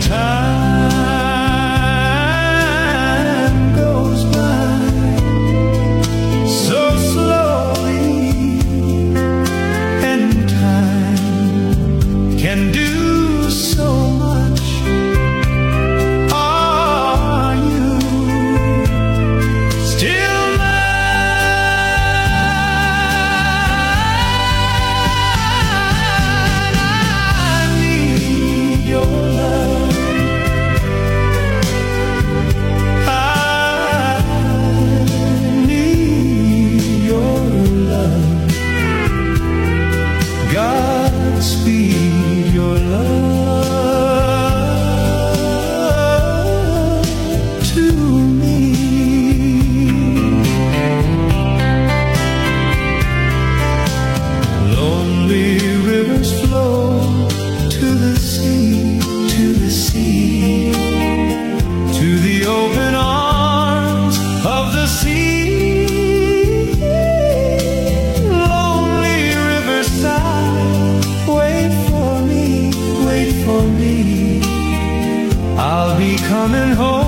time goes by so slowly, and time can do so much. Are you still mine? I need your love. I need your love. Godspeed your love to me. Lonely rivers flow to the sea, to the sea, to the open arms of the sea. Lonely riverside, wait for me, wait for me. I'll be coming home.